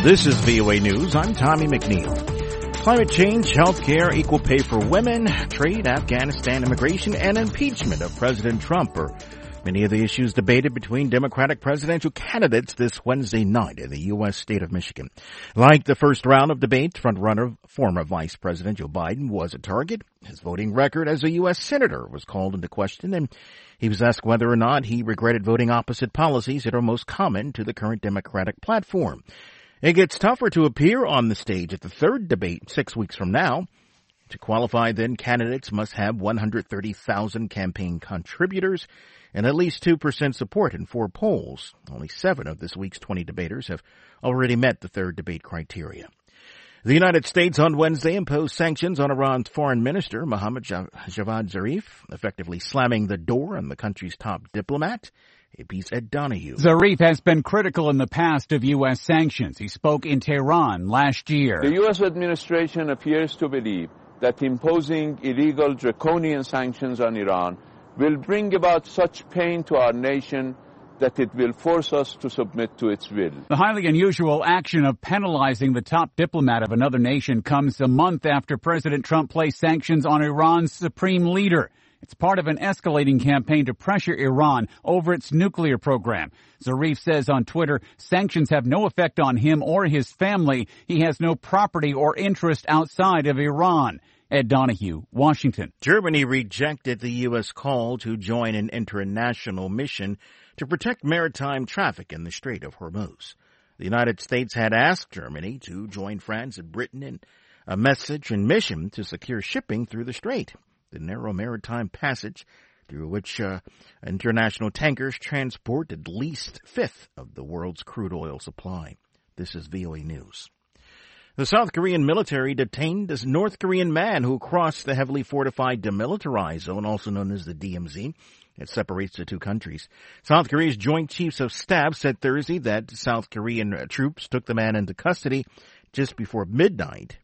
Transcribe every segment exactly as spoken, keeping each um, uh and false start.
This is V O A News. I'm Tommy McNeil. Climate change, healthcare, equal pay for women, trade, Afghanistan, immigration, and impeachment of President Trump are many of the issues debated between Democratic presidential candidates this Wednesday night in the U S state of Michigan. Like the first round of debates, frontrunner former Vice President Joe Biden was a target. His voting record as a U S senator was called into question, and he was asked whether or not he regretted voting opposite policies that are most common to the current Democratic platform. It gets tougher to appear on the stage at the third debate six weeks from now. To qualify, then, candidates must have one hundred thirty thousand campaign contributors and at least two percent support in four polls. Only seven of this week's twenty debaters have already met the third debate criteria. The United States on Wednesday imposed sanctions on Iran's foreign minister, Mohammad Javad Zarif, effectively slamming the door on the country's top diplomat. A P's Ed Donahue. Zarif has been critical in the past of U S sanctions. He spoke in Tehran last year. The U S administration appears to believe that imposing illegal draconian sanctions on Iran will bring about such pain to our nation that it will force us to submit to its will. The highly unusual action of penalizing the top diplomat of another nation comes a month after President Trump placed sanctions on Iran's supreme leader. It's part of an escalating campaign to pressure Iran over its nuclear program. Zarif says on Twitter, sanctions have no effect on him or his family. He has no property or interest outside of Iran. Ed Donahue, Washington. Germany rejected the U S call to join an international mission to protect maritime traffic in the Strait of Hormuz. The United States had asked Germany to join France and Britain in a message and mission to secure shipping through the strait, the narrow maritime passage through which uh, international tankers transport at least a fifth of the world's crude oil supply. This is V O A News. The South Korean military detained a North Korean man who crossed the heavily fortified demilitarized zone, also known as the D M Z. It separates the two countries. South Korea's Joint Chiefs of Staff said Thursday that South Korean troops took the man into custody just before midnight.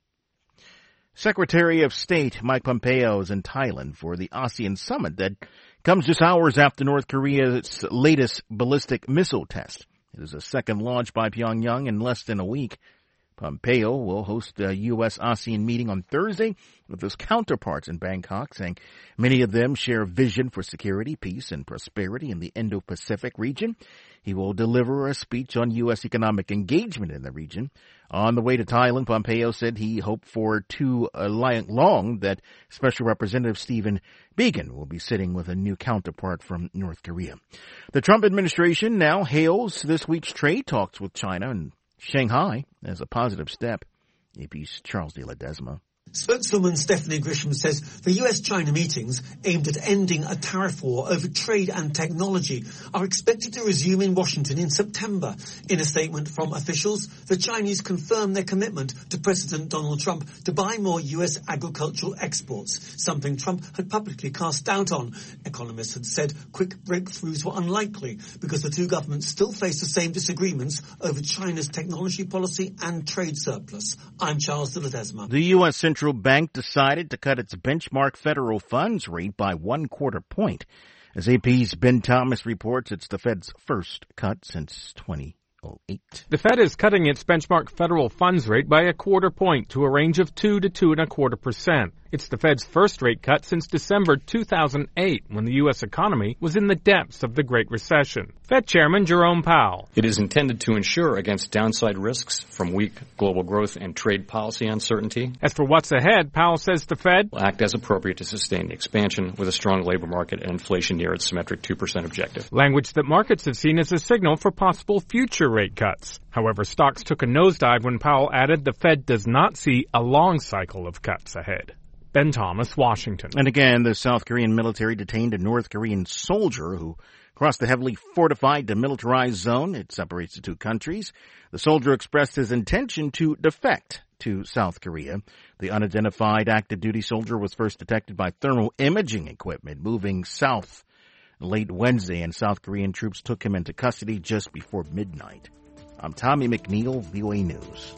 Secretary of State Mike Pompeo is in Thailand for the ASEAN summit that comes just hours after North Korea's latest ballistic missile test. It is a second launch by Pyongyang in less than a week. Pompeo will host a U S ASEAN meeting on Thursday with his counterparts in Bangkok, saying many of them share a vision for security, peace, and prosperity in the Indo-Pacific region. He will deliver a speech on U S economic engagement in the region. On the way to Thailand, Pompeo said he hoped for too long that Special Representative Stephen Biegun will be sitting with a new counterpart from North Korea. The Trump administration now hails this week's trade talks with China and Shanghai as a positive step. A P's Charles de Ledesma. Spokeswoman Stephanie Grisham says the U S-China meetings aimed at ending a tariff war over trade and technology are expected to resume in Washington in September. In a statement from officials, the Chinese confirmed their commitment to President Donald Trump to buy more U S agricultural exports, something Trump had publicly cast doubt on. Economists had said quick breakthroughs were unlikely because the two governments still face the same disagreements over China's technology policy and trade surplus. I'm Charles de Ledesma. The U S Central Bank decided to cut its benchmark federal funds rate by one quarter point. As A P's Ben Thomas reports, it's the Fed's first cut since twenty oh eight. The Fed is cutting its benchmark federal funds rate by a quarter point to a range of two to two and a quarter percent. It's the Fed's first rate cut since December two thousand eight, when the U S economy was in the depths of the Great Recession. Fed Chairman Jerome Powell. It is intended to insure against downside risks from weak global growth and trade policy uncertainty. As for what's ahead, Powell says the Fed will act as appropriate to sustain the expansion with a strong labor market and inflation near its symmetric two percent objective. Language that markets have seen as a signal for possible future rate cuts. However, stocks took a nosedive when Powell added the Fed does not see a long cycle of cuts ahead. Ben Thomas, Washington. And again, the South Korean military detained a North Korean soldier who crossed the heavily fortified demilitarized zone. It separates the two countries. The soldier expressed his intention to defect to South Korea. The unidentified active duty soldier was first detected by thermal imaging equipment moving south late Wednesday, and South Korean troops took him into custody just before midnight. I'm Tommy McNeil, V O A News.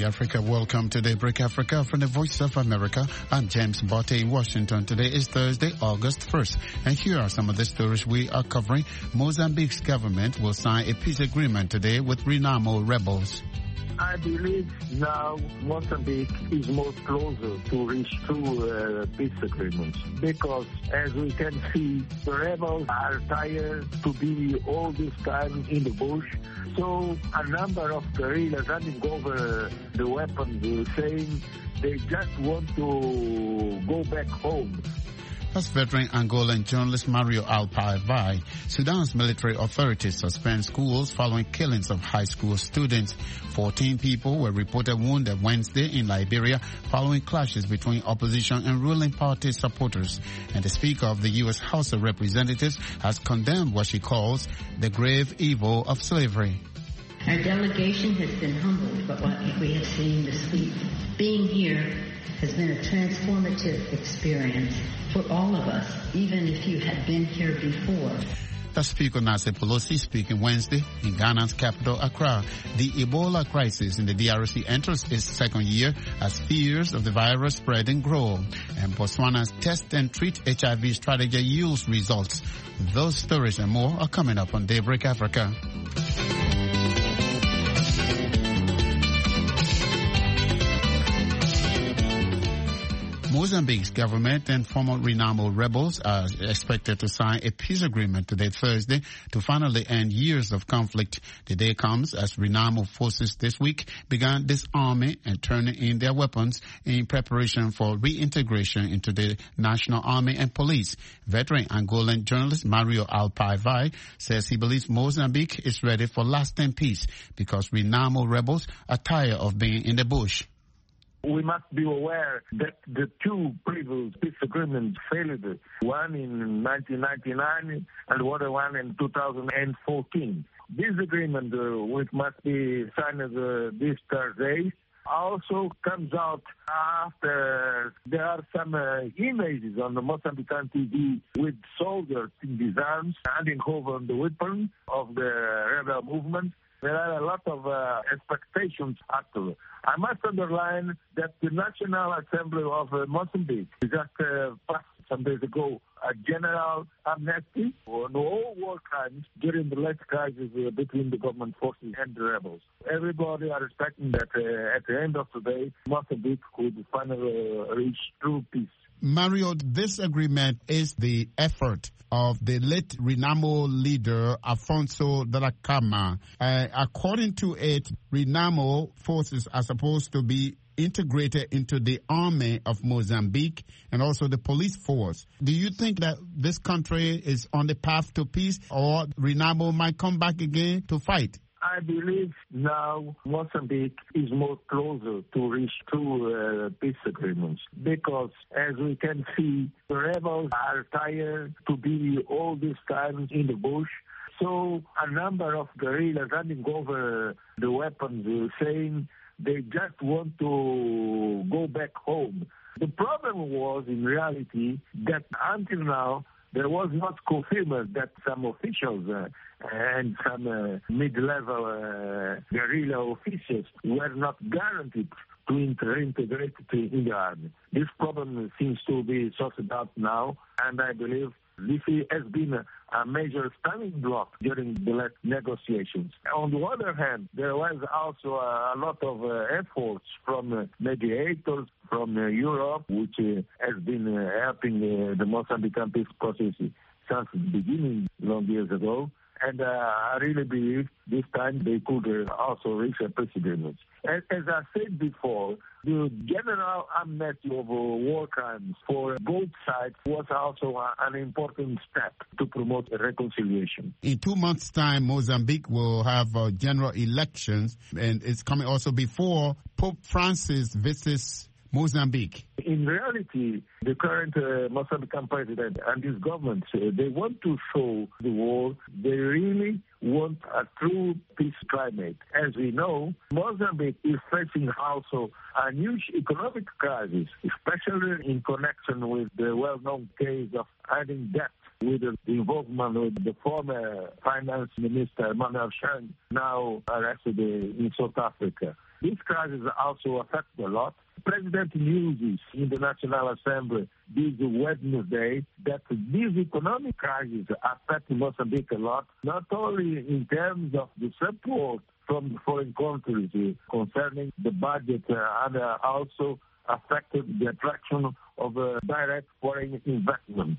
Africa. Welcome to Daybreak Africa from the Voice of America. I'm James Botte in Washington. Today is Thursday, August first. And here are some of the stories we are covering. Mozambique's government will sign a peace agreement today with Renamo rebels. I believe now Mozambique is more closer to reach true uh, peace agreements because, as we can see, the rebels are tired to be all this time in the bush. So a number of guerrillas handing over the weapons, uh, saying they just want to go back home. That's veteran Angolan journalist Mario Alpavai. Sudan's military authorities suspend schools following killings of high school students. Fourteen people were reported wounded Wednesday in Liberia following clashes between opposition and ruling party supporters. And the Speaker of the U S House of Representatives has condemned what she calls the grave evil of slavery. Our delegation has been humbled by what we have seen this week. Being here has been a transformative experience for all of us, even if you had been here before. That's Speaker Nancy Pelosi speaking Wednesday in Ghana's capital, Accra. The Ebola crisis in the D R C enters its second year as fears of the virus spreading grow. And Botswana's test and treat H I V strategy yields results. Those stories and more are coming up on Daybreak Africa. Mozambique's government and former Renamo rebels are expected to sign a peace agreement today, Thursday, to finally end years of conflict. The day comes as Renamo forces this week began disarming and turning in their weapons in preparation for reintegration into the national army and police. Veteran Angolan journalist Mario Alpavai says he believes Mozambique is ready for lasting peace because Renamo rebels are tired of being in the bush. We must be aware that the two previous peace agreements failed, one in nineteen ninety-nine and the other one in two thousand fourteen. This agreement, uh, which must be signed uh, this Thursday, also comes out after there are some uh, images on the Mozambican T V with soldiers in disarms handing over the weapons of the rebel movement. There are a lot of uh, expectations after. I must underline that the National Assembly of uh, Mozambique just uh, passed some days ago a general amnesty on all war crimes during the last crisis uh, between the government forces and the rebels. Everybody are expecting that uh, at the end of the day, Mozambique could finally uh, reach true peace. Mario, this agreement is the effort of the late Renamo leader, Afonso Dhlakama. Uh, according to it, Renamo forces are supposed to be integrated into the army of Mozambique and also the police force. Do you think that this country is on the path to peace, or Renamo might come back again to fight? I believe now Mozambique is more closer to reach true uh, peace agreements because, as we can see, the rebels are tired to be all this time in the bush. So a number of guerrillas handing over the weapons, uh, saying they just want to go back home. The problem was, in reality, that until now, there was not confirmed that some officials uh, and some uh, mid-level uh, guerrilla officials were not guaranteed to reintegrate in the army. This problem seems to be sorted out now, and I believe this has been a, a major stumbling block during the last negotiations. On the other hand, there was also a, a lot of uh, efforts from uh, mediators from uh, Europe, which uh, has been uh, helping uh, the Mozambican peace process since the beginning, long years ago. And uh, I really believe this time they could uh, also reach a peace agreement. As, as I said before, the general amnesty of uh, war crimes for both sides was also a, an important step to promote reconciliation. In two months' time, Mozambique will have uh, general elections, and it's coming also before Pope Francis visits Mozambique. In reality, the current uh, Mozambican president and his government, uh, they want to show the world they really want a true peace climate. As we know, Mozambique is facing also a huge economic crisis, especially in connection with the well-known case of adding debt with the involvement with the former finance minister, Manuel Chang, now arrested in South Africa. This crisis also affects a lot. President uses in the National Assembly this Wednesday that this economic crisis affects Mozambique a lot, not only in terms of the support from foreign countries concerning the budget uh, and uh, also affected the attraction of uh, direct foreign investment.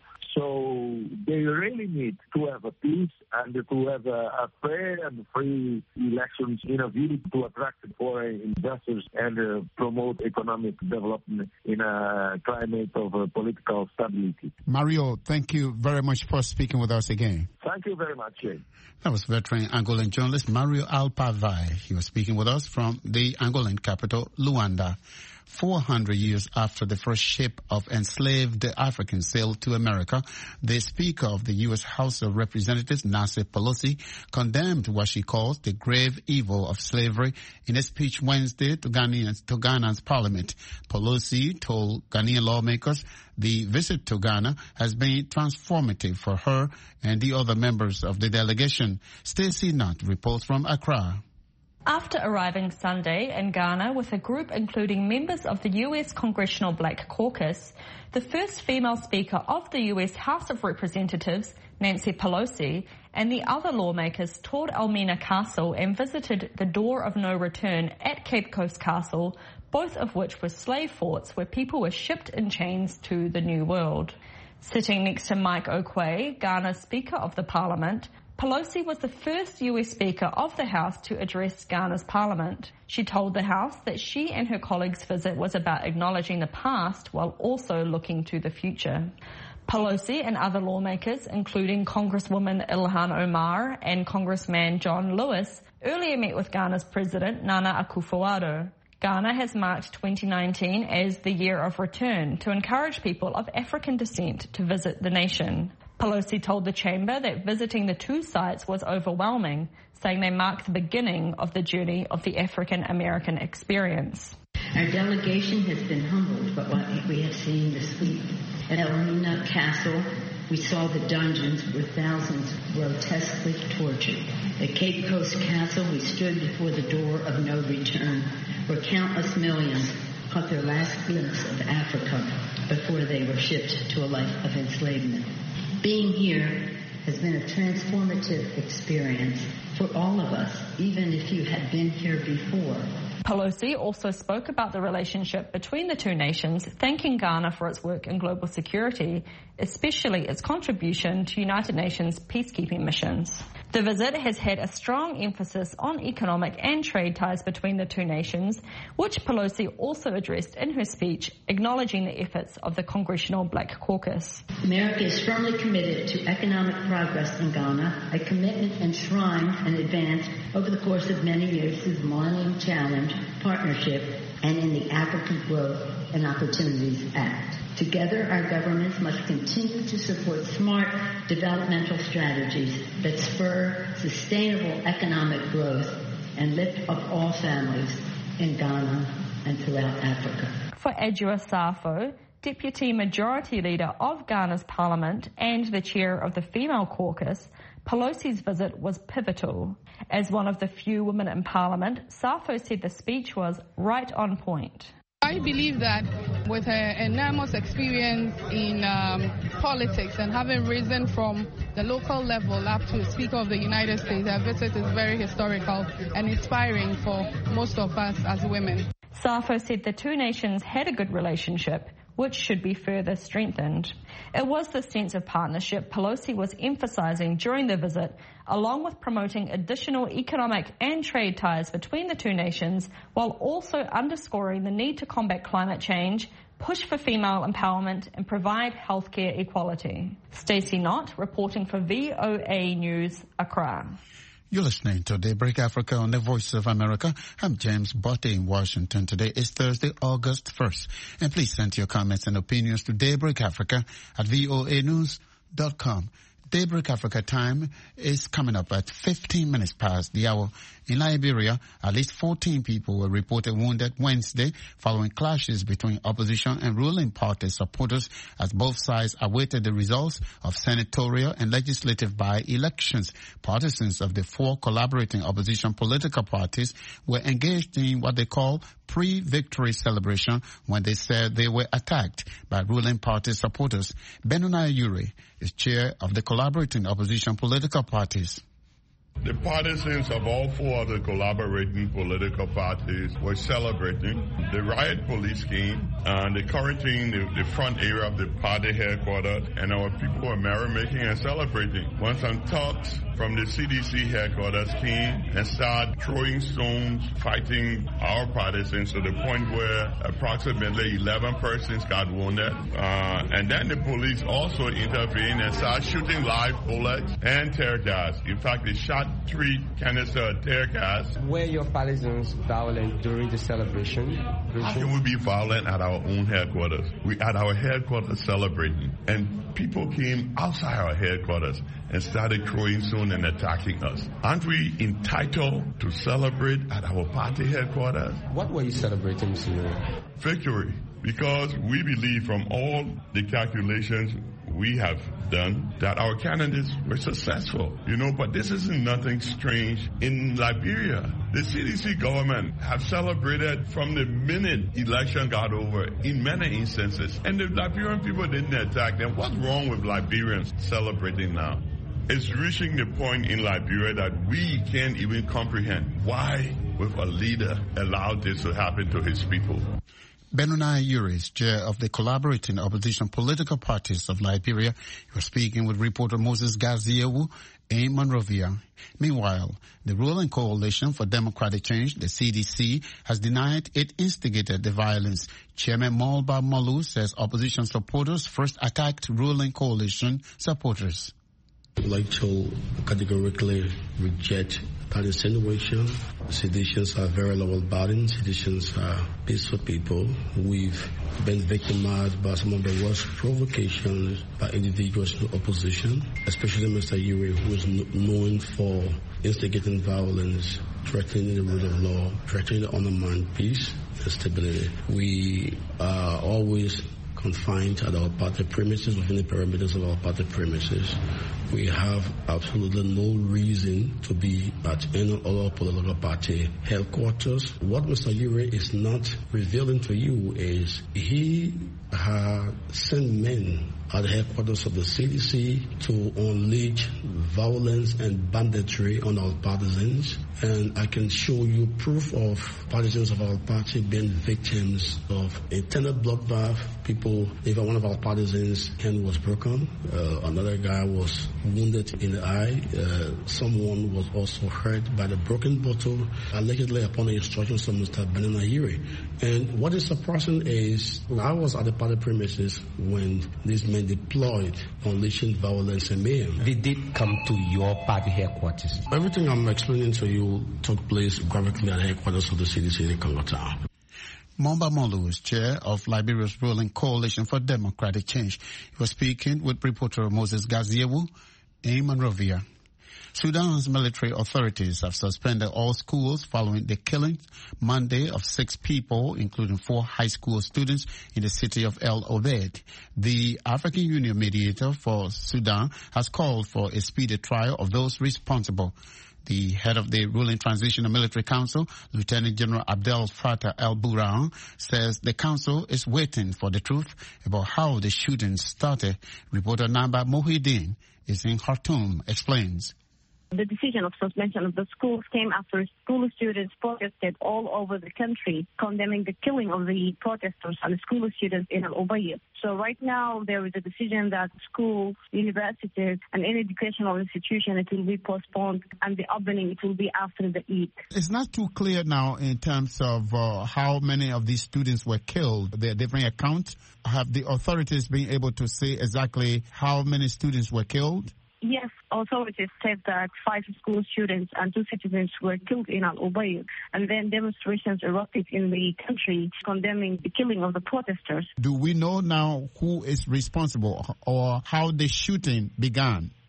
So they really need to have a peace and to have a, a fair and free elections in a view to attract foreign investors and uh, promote economic development in a climate of uh, political stability. Mario, thank you very much for speaking with us again. Thank you very much, Jay. That was veteran Angolan journalist Mario Alpavai. He was speaking with us from the Angolan capital, Luanda. four hundred years after the first ship of enslaved Africans sailed to America, the Speaker of the U S House of Representatives, Nancy Pelosi, condemned what she calls the grave evil of slavery in a speech Wednesday to Ghanaians, to Ghana's parliament. Pelosi told Ghanaian lawmakers the visit to Ghana has been transformative for her and the other members of the delegation. Stacey Nutt reports from Accra. After arriving Sunday in Ghana with a group including members of the U S Congressional Black Caucus, the first female Speaker of the U S House of Representatives, Nancy Pelosi, and the other lawmakers toured Elmina Castle and visited the Door of No Return at Cape Coast Castle, both of which were slave forts where people were shipped in chains to the New World. Sitting next to Mike Oquay, Ghana's Speaker of the Parliament, Pelosi was the first U S Speaker of the House to address Ghana's Parliament. She told the House that she and her colleagues' visit was about acknowledging the past while also looking to the future. Pelosi and other lawmakers, including Congresswoman Ilhan Omar and Congressman John Lewis, earlier met with Ghana's President Nana Akufo-Addo. Ghana has marked twenty nineteen as the year of return to encourage people of African descent to visit the nation. Pelosi told the chamber that visiting the two sites was overwhelming, saying they mark the beginning of the journey of the African-American experience. Our delegation has been humbled by what we have seen this week. At Elmina Castle, we saw the dungeons where thousands grotesquely tortured. At Cape Coast Castle, we stood before the door of no return, where countless millions caught their last glimpse of Africa before they were shipped to a life of enslavement. Being here has been a transformative experience for all of us, even if you had been here before. Pelosi also spoke about the relationship between the two nations, thanking Ghana for its work in global security, especially its contribution to United Nations peacekeeping missions. The visit has had a strong emphasis on economic and trade ties between the two nations, which Pelosi also addressed in her speech, acknowledging the efforts of the Congressional Black Caucus. America is firmly committed to economic progress in Ghana, a commitment enshrined and advanced over the course of many years through the Millennium Challenge Partnership and in the African Growth and Opportunities Act. Together, our governments must continue to support smart developmental strategies that spur sustainable economic growth and lift up all families in Ghana and throughout Africa. For Adjua Safo, Deputy Majority Leader of Ghana's Parliament and the chair of the Female Caucus, Pelosi's visit was pivotal. As one of the few women in Parliament, Safo said the speech was right on point. I believe that with her enormous experience in um, politics and having risen from the local level up to Speaker of the United States, her visit is very historical and inspiring for most of us as women. Safo said the two nations had a good relationship, which should be further strengthened. It was the sense of partnership Pelosi was emphasizing during the visit, along with promoting additional economic and trade ties between the two nations, while also underscoring the need to combat climate change, push for female empowerment, and provide healthcare equality. Stacey Nutt, reporting for V O A News, Accra. You're listening to Daybreak Africa on the Voice of America. I'm James Botte in Washington. Today is Thursday, August first. And please send your comments and opinions to Daybreak Africa at V O A news dot com. Daybreak Africa time is coming up at fifteen minutes past the hour In Liberia, at least fourteen people were reported wounded Wednesday following clashes between opposition and ruling party supporters as both sides awaited the results of senatorial and legislative by-elections. Partisans of the four collaborating opposition political parties were engaged in what they call pre-victory celebration when they said they were attacked by ruling party supporters. Benunaya Yuri is chair of the collaborating opposition political parties. The partisans of all four of the collaborating political parties were celebrating. The riot police came and they quarantined the, the front area of the party headquarters, and our people were merrymaking and celebrating. When some thugs from the C D C headquarters came and started throwing stones, fighting our partisans to the point where approximately eleven persons got wounded. Uh, and then the police also intervened and started shooting live bullets and tear gas. In fact, they shot three canisters of tear gas. Were your partisans violent during the celebration? How can we be violent at our own headquarters? We at our headquarters celebrating, and people came outside our headquarters and started throwing stones and attacking us. Aren't we entitled to celebrate at our party headquarters? What were you celebrating, Mister Victory, because we believe from all the calculations we have done that our candidates were successful, you know, but this isn't nothing strange in Liberia. The C D C government have celebrated from the minute election got over in many instances, and the Liberian people didn't attack them. What's wrong with Liberians celebrating now? It's reaching the point in Liberia that we can't even comprehend why, with a leader, allowed this to happen to his people. Benunaya Yuri is chair of the collaborating opposition political parties of Liberia. He was speaking with reporter Moses Gaziewu in Monrovia. Meanwhile, the ruling Coalition for Democratic Change, the C D C, has denied it instigated the violence. Chairman Mulba Malu says opposition supporters first attacked ruling coalition supporters. I'd like to categorically reject that insinuation. Seditions are very law-abiding. Seditions are peaceful people. We've been victimized by some of the worst provocations by individuals in opposition, especially Mister Yuri, who is known for instigating violence, threatening the rule of law, threatening to undermine peace and stability. We are always confined at our party premises, within the perimeters of our party premises. We have absolutely no reason to be at any other political party headquarters. What Mister Yuri is not revealing to you is he has sent men at the headquarters of the C D C to unleash violence and banditry on our partisans. And I can show you proof of partisans of our party being victims of intended bloodbath. People, even one of our partisans' hand was broken. Uh, another guy was wounded in the eye. Uh, someone was also hurt by the broken bottle, allegedly upon the instructions of Mister Benunaya Yuri. And what is surprising is I was at the party premises when these men deployed unleashing violence and mayhem. They did come to your party headquarters. Everything I'm explaining to you took place graphically at the headquarters of the C D C in Congo Town. Mulba Malu is chair of Liberia's ruling Coalition for Democratic Change. He was speaking with reporter Moses Gaziewu in Monrovia. Sudan's military authorities have suspended all schools following the killing Monday of six people, including four high school students in the city of El Obeid. The African Union mediator for Sudan has called for a speedy trial of those responsible. The head of the ruling Transitional Military Council, Lieutenant General Abdel Fattah El-Burhan, says the council is waiting for the truth about how the shooting started. Reporter Namba Mohideen is in Khartoum, explains. The decision of suspension of the schools came after school students protested all over the country, condemning the killing of the protesters and school students in Al Ubaid. So right now there is a decision that schools, universities, and any educational institution, it will be postponed, and the opening, it will be after the Eid. It's not too clear now in terms of uh, how many of these students were killed. There are different accounts. Have the authorities been able to say exactly how many students were killed? Yes, authorities said that five school students and two citizens were killed in Al Ubaid, and then demonstrations erupted in the country condemning the killing of the protesters. Do we know now who is responsible or how the shooting began?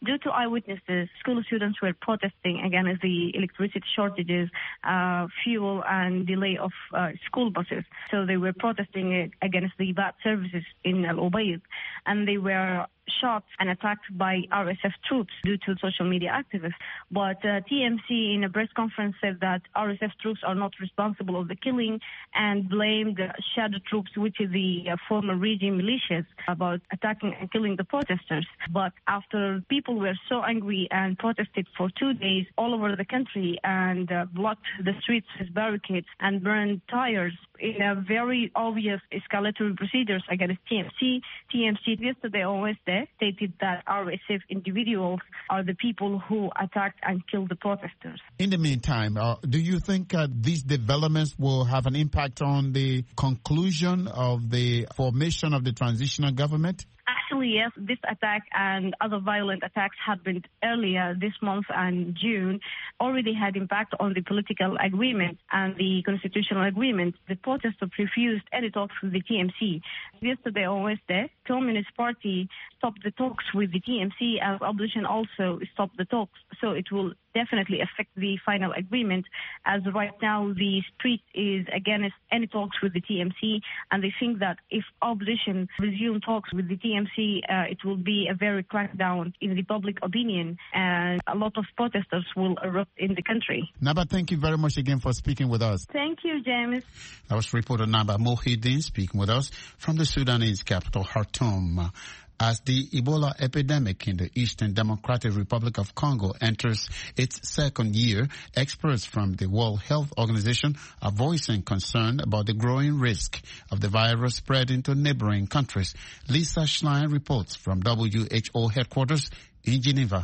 Due to eyewitnesses, school students were protesting against the electricity shortages, uh, fuel, and delay of uh, school buses. So they were protesting against the bad services in Al Ubaid, and they were shot and attacked by R S F troops due to social media activists. But uh, T M C in a press conference said that R S F troops are not responsible of the killing and blamed the shadow troops, which is the uh, former regime militias, about attacking and killing the protesters. But after people were so angry and protested for two days all over the country and uh, blocked the streets with barricades and burned tires in a very obvious escalatory procedures against T M C, T M C yesterday or Wednesday stated that R S F individuals are the people who attacked and killed the protesters. In the meantime, uh, do you think uh, these developments will have an impact on the conclusion of the formation of the transitional government? Actually, yes, this attack and other violent attacks happened earlier this month and June already had impact on the political agreement and the constitutional agreement. The protesters refused any talks with the T M C. Yesterday or Wednesday, Communist Party stopped the talks with the T M C, as opposition also stopped the talks. So it will definitely affect the final agreement, as right now the street is against any talks with the T M C, and they think that if opposition resume talks with the T M C, uh, it will be a very crackdown in the public opinion, and a lot of protesters will erupt in the country. Naba, thank you very much again for speaking with us. Thank you, James. That was reporter Naba Mohideen speaking with us from the Sudanese capital, Khartoum. As the Ebola epidemic in the Eastern Democratic Republic of Congo enters its second year, experts from the World Health Organization are voicing concern about the growing risk of the virus spreading to neighboring countries. Lisa Schlein reports from W H O headquarters in Geneva.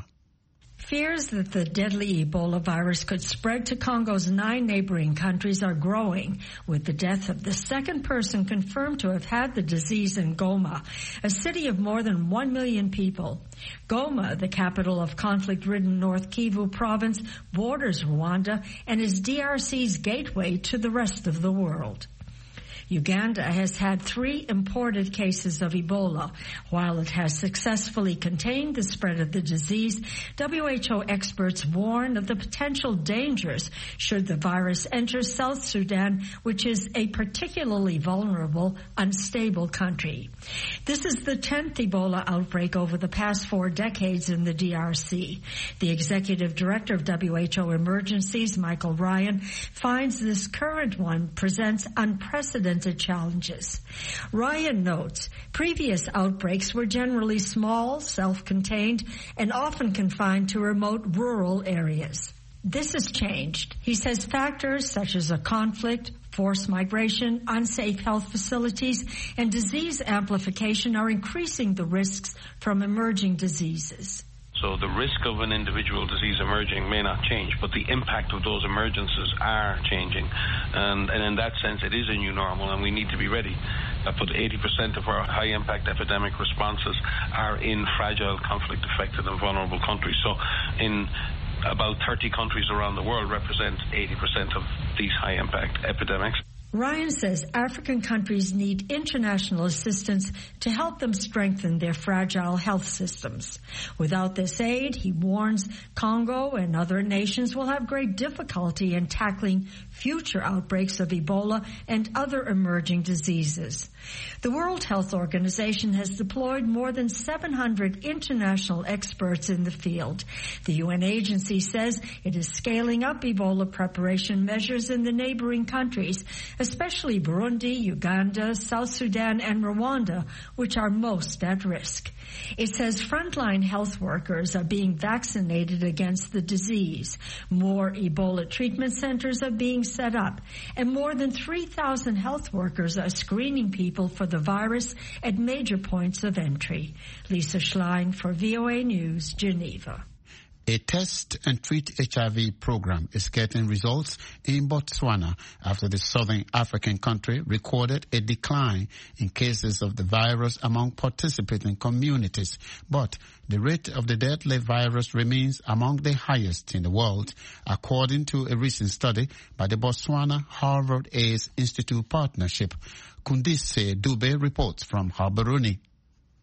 Fears that the deadly Ebola virus could spread to Congo's nine neighboring countries are growing, with the death of the second person confirmed to have had the disease in Goma, a city of more than one million people. Goma, the capital of conflict-ridden North Kivu province, borders Rwanda and is D R C's gateway to the rest of the world. Uganda has had three imported cases of Ebola. While it has successfully contained the spread of the disease, W H O experts warn of the potential dangers should the virus enter South Sudan, which is a particularly vulnerable, unstable country. This is the tenth Ebola outbreak over the past four decades in the D R C. The executive director of W H O Emergencies, Michael Ryan, finds this current one presents unprecedented challenges. Ryan notes previous outbreaks were generally small, self-contained, and often confined to remote rural areas. This has changed. He says factors such as a conflict, forced migration, unsafe health facilities, and disease amplification are increasing the risks from emerging diseases. So the risk of an individual disease emerging may not change, but the impact of those emergences are changing. And, and in that sense, it is a new normal, and we need to be ready. Uh, but eighty percent of our high-impact epidemic responses are in fragile, conflict-affected and vulnerable countries. So in about thirty countries around the world represent eighty percent of these high-impact epidemics. Ryan says African countries need international assistance to help them strengthen their fragile health systems. Without this aid, he warns, Congo and other nations will have great difficulty in tackling future outbreaks of Ebola and other emerging diseases. The World Health Organization has deployed more than seven hundred international experts in the field. The U N agency says it is scaling up Ebola preparation measures in the neighboring countries, especially Burundi, Uganda, South Sudan, and Rwanda, which are most at risk. It says frontline health workers are being vaccinated against the disease. More Ebola treatment centers are being set up, and more than three thousand health workers are screening people for the virus at major points of entry. Lisa Schlein for V O A News, Geneva. A test and treat H I V program is getting results in Botswana after the southern African country recorded a decline in cases of the virus among participating communities. But the rate of the deadly virus remains among the highest in the world, according to a recent study by the Botswana Harvard AIDS Institute Partnership. Kundise Dube reports from Gaborone.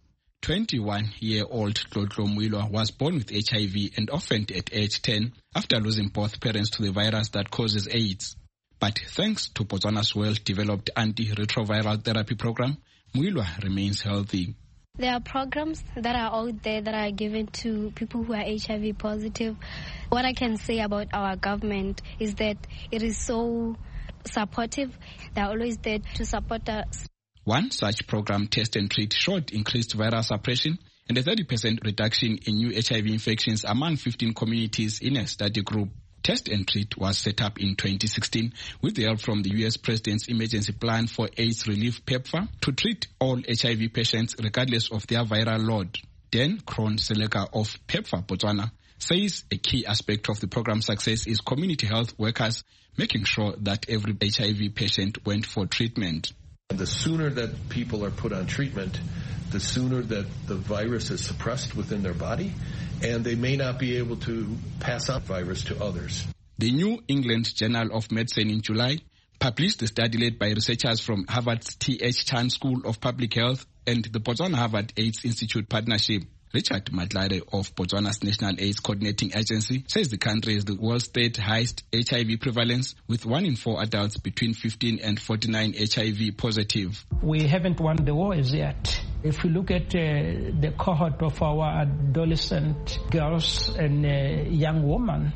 twenty-one-year-old Tlotlo Muilwa was born with H I V and orphaned at age ten after losing both parents to the virus that causes AIDS. But thanks to Botswana's well-developed antiretroviral therapy program, Muilwa remains healthy. There are programs that are out there that are given to people who are H I V positive. What I can say about our government is that it is so supportive. They're always there to support us. One such program, Test and Treat, showed increased viral suppression and a thirty percent reduction in new H I V infections among fifteen communities in a study group. Test and Treat was set up in twenty sixteen with the help from the U S President's Emergency Plan for AIDS Relief PEPFAR to treat all H I V patients regardless of their viral load. Dan Kroon-Seleka of PEPFAR Botswana says a key aspect of the program's success is community health workers making sure that every H I V patient went for treatment. The sooner that people are put on treatment, the sooner that the virus is suppressed within their body, and they may not be able to pass on virus to others. The New England Journal of Medicine in July published a study led by researchers from Harvard's T H Chan School of Public Health and the Botswana-Harvard AIDS Institute Partnership. Richard Madlare of Botswana's National AIDS Coordinating Agency says the country is the world's third highest H I V prevalence, with one in four adults between fifteen and forty-nine H I V positive. We haven't won the war as yet. If we look at uh, the cohort of our adolescent girls and uh, young women,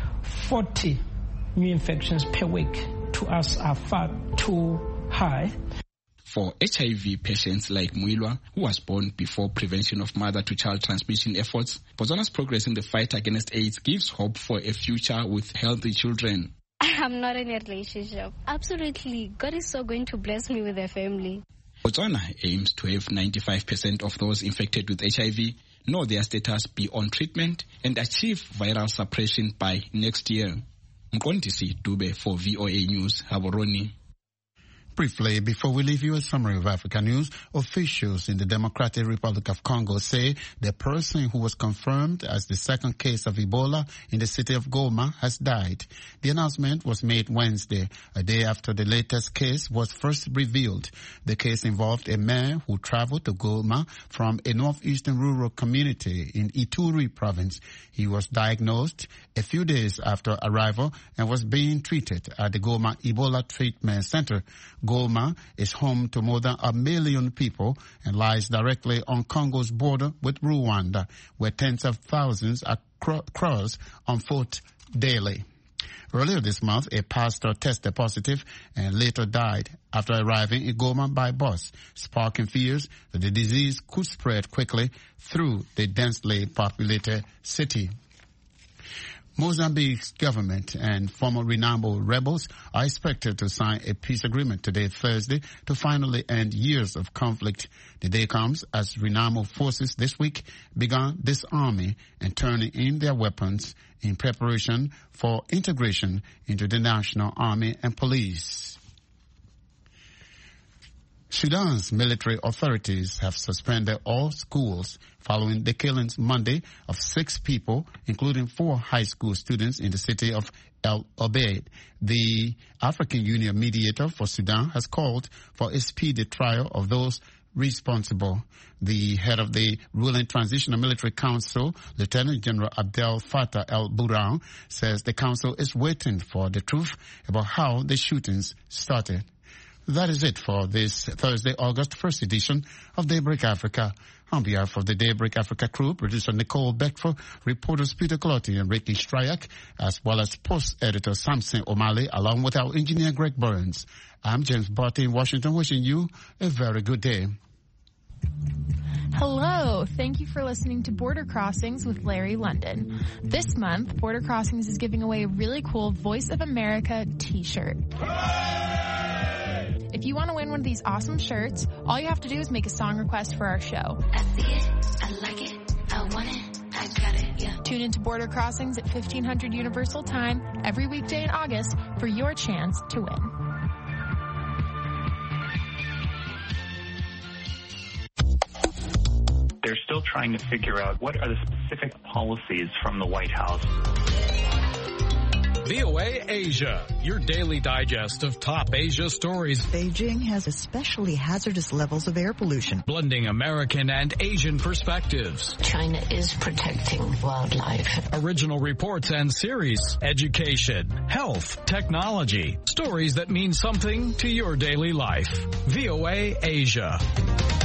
forty new infections per week to us are far too high. For H I V patients like Muilwa, who was born before prevention of mother-to-child transmission efforts, Botswana's progress in the fight against AIDS gives hope for a future with healthy children. I'm not in a relationship. Absolutely. God is so going to bless me with a family. Botswana aims to have ninety-five percent of those infected with H I V know their status, be on treatment, and achieve viral suppression by next year. Mkondisi Dube for V O A News, Gaborone. Briefly, before we leave you, a summary of Africa news. Officials in the Democratic Republic of Congo say the person who was confirmed as the second case of Ebola in the city of Goma has died. The announcement was made Wednesday, a day after the latest case was first revealed. The case involved a man who traveled to Goma from a northeastern rural community in Ituri province. He was diagnosed a few days after arrival and was being treated at the Goma Ebola Treatment Center. Goma is home to more than a million people and lies directly on Congo's border with Rwanda, where tens of thousands are cro- cross on foot daily. Earlier this month, a pastor tested positive and later died after arriving in Goma by bus, sparking fears that the disease could spread quickly through the densely populated city. Mozambique's government and former Renamo rebels are expected to sign a peace agreement today, Thursday, to finally end years of conflict. The day comes as Renamo forces this week began disarming and turning in their weapons in preparation for integration into the national army and police. Sudan's military authorities have suspended all schools following the killings Monday of six people, including four high school students in the city of El Obeid. The African Union mediator for Sudan has called for a speedy trial of those responsible. The head of the ruling Transitional Military Council, Lieutenant General Abdel Fattah el-Burhan, says the council is waiting for the truth about how the shootings started. That is it for this Thursday, August first edition of Daybreak Africa. On behalf of the Daybreak Africa crew, producer Nicole Beckford, reporters Peter Clotti and Ricky Stryak, as well as post-editor Samson O'Malley, along with our engineer Greg Burns. I'm James Barty in Washington, wishing you a very good day. Hello, thank you for listening to Border Crossings with Larry London. This month, Border Crossings is giving away a really cool Voice of America t-shirt. If you want to win one of these awesome shirts, all you have to do is make a song request for our show. I see it, I like it, I want it, I got it, yeah. Tune into Border Crossings at fifteen hundred Universal Time every weekday in August for your chance to win. They're still trying to figure out what are the specific policies from the White House. V O A Asia, your daily digest of top Asia stories. Beijing has especially hazardous levels of air pollution. Blending American and Asian perspectives. China is protecting wildlife. Original reports and series. Education, health, technology. Stories that mean something to your daily life. V O A Asia.